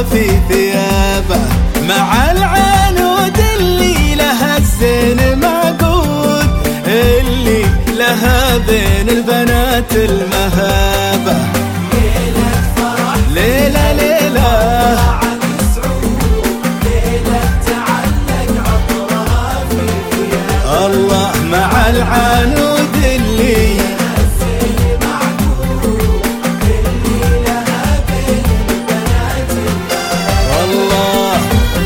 في ثيابه، مع العنود اللي لها الزين معقود، اللي لها بين البنات المهابة. ليلة فرح، ليلة ليلة ليلة تعلق عطرها في ثيابه، الله مع العنود اللي لها الزين معقود، اللي لها بين البنات المهابة. الله.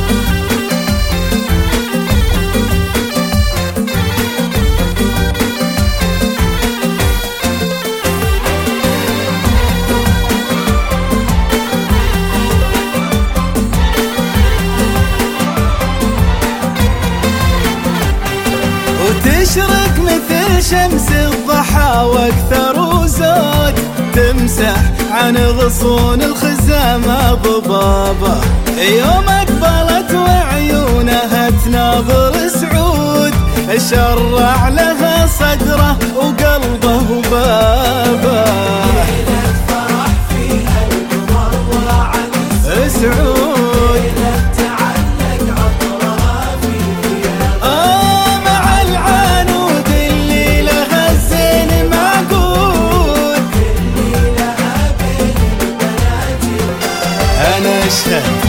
وتشرق مثل شمس الضحى واكثر وزود، تمسح عن غصون الخزامة ضبابة، يوم اقبلت وعيونها تناظر سعود، شرع لها صدره وقلبه وبابه. ليلة فرح فيها القمر وعد سعود ليلة تعلق عطرها في ثيابه، مع العنود اللي لها الزين معقود، اللي لها بين البنات المهابة. أنا أشهد.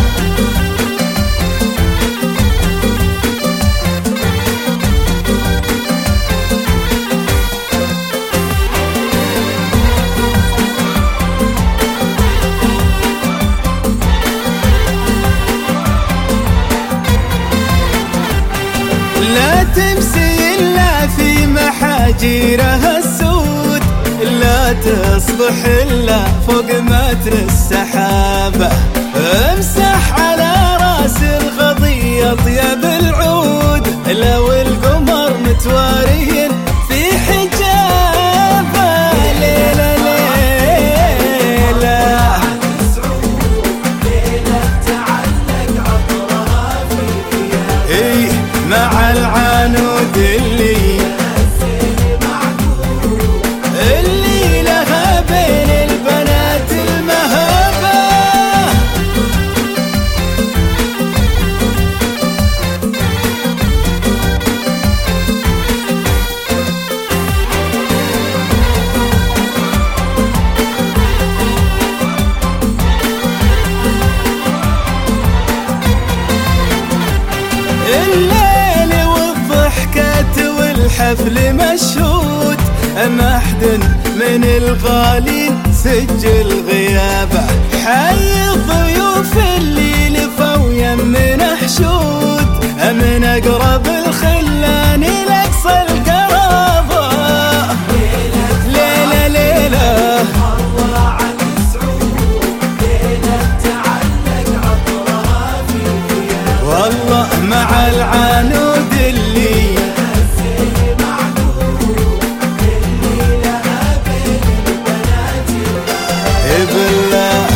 لا تمسي إلا في محاجيرها السود، لا تصبح إلا فوق متن السحابة، امسح على راس الغضي طيب العود، لو القمر متوارين في حجابه. ليلة ليلة ليلة تعلق عطرها في ثيابه، مع العنود اللي اللي لها بين البنات المهابة. الليل والضحكات والحفل مشهود، ما حد من الغالين سجل غيابه، حي الضيوف اللي لفوا يمنا حشود، من اقرب الخلان لاقصى القرابه. ليلة ليلة وعد سعود، ليلة تعلق عطرها في ثيابه، والله مع العنود اللي الزين معقود، اللي لها بين البنات المهابة. بالله.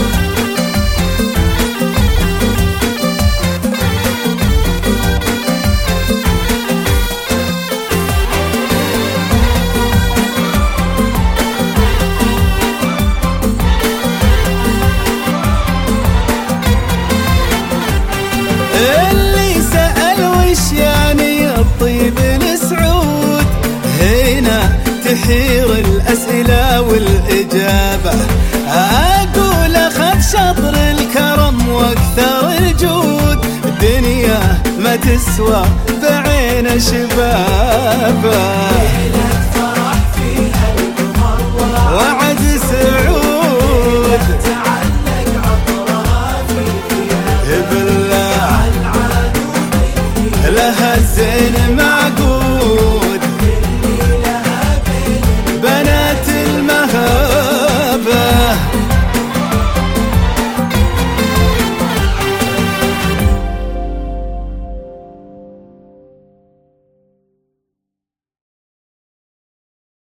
اللي سأل وش يعني الطيب لسعود، هنا تحير الأسئلة والإجابة، أقول أخذ شطر الكرم واكثر الجود، الدنيا ما تسوى بعين شبابه. ليلة فرح فيها القمر وعد سعود تعلق عطرها في ثيابه، بالله العنود اللي لها الزين مع